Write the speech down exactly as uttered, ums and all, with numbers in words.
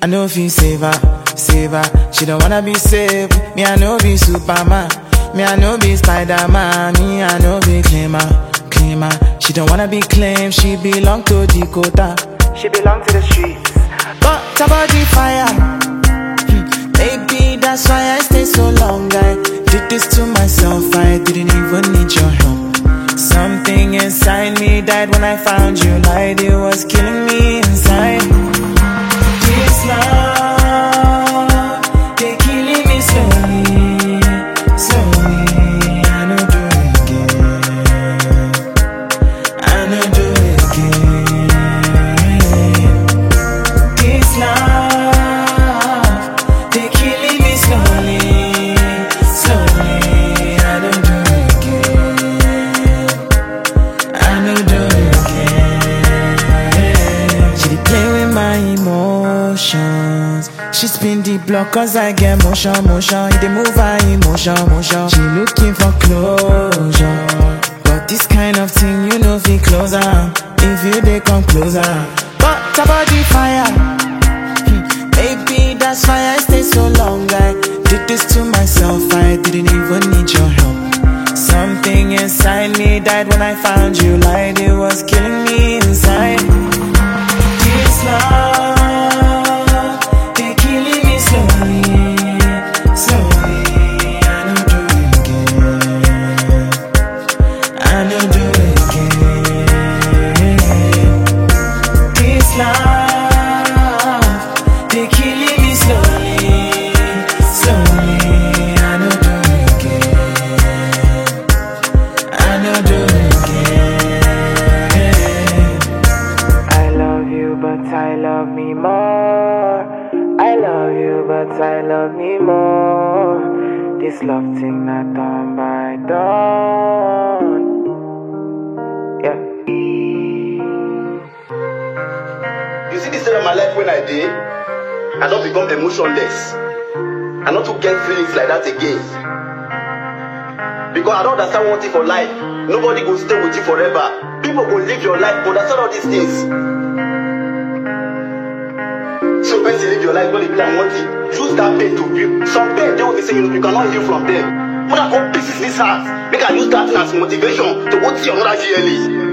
I know if you save her, save her. She don't wanna be saved. Me, I know be Superman. Me, I know be Spider-Man. Me, I know be claimer, claimer. She don't wanna be claimed. She belong to Dakota. She belong to the streets. But her body fire. Hmm. Baby, that's why I stay so long. I did this to myself. I didn't even need your help. Something inside me died when I found you. Lied, it was killing me inside. This love, they killing me slowly, slowly. I know do it again. I know do it again. This love, they killing me slowly, slowly. I know do it again. I know do it again. She did play with my emotions. She spin the block cause I get motion, motion. They move her emotion, motion. She looking for closure, but this kind of thing you know feel closer if you they come closer. But her body fire. Hmm. Baby, that's why I stay so long. I did this to myself. I didn't even need your help. Something inside me died when I found you. Lied, it was killing me inside. This love, they killing me slowly, slowly. I know do it again. I know do it again. This love, they killing me slowly, slowly. I know do it again. I know do it again. I love you, but I love me more. I love you, but I love me more. This love thing not done by dawn. Yeah. You see this stage of my life when I did, I don't become emotionless. I not to get feelings like that again. Because I don't understand one thing for life. Nobody will stay with you forever. People will live your life, but understand all these things. So when you live your life, don't be like one thing. Use that pain to build. Some pain, they will be saying you cannot heal from them. When I go pieces this heart, make I use that as motivation to go to another G L E.